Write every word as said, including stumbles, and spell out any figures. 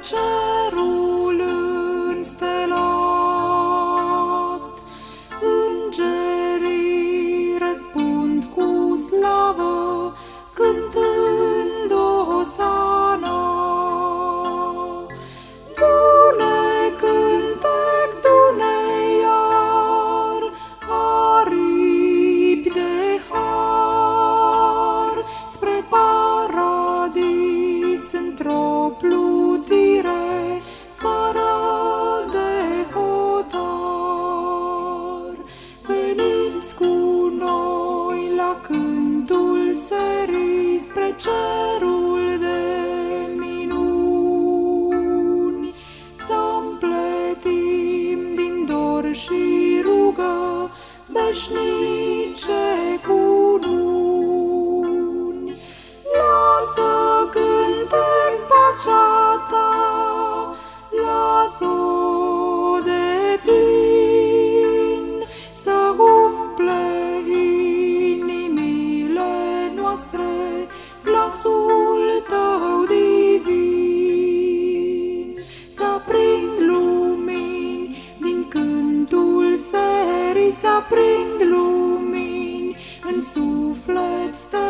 cerul înstelat. Îngerii răspund cu slavă, cântând Osana. Du-ne cântec, du-ne iar, aripi de har, spre paradis într-o plutire fără de hotar. Veniți cu noi la cântul serii spre cerul de minuni, să împletim din dor și rugă veșnice cununi. Lasă cântec pacea ta, las-o de plin, să umple inimile noastre glasul tău divin. Să aprind lumini din cântul serii, să aprind lumini în suflet.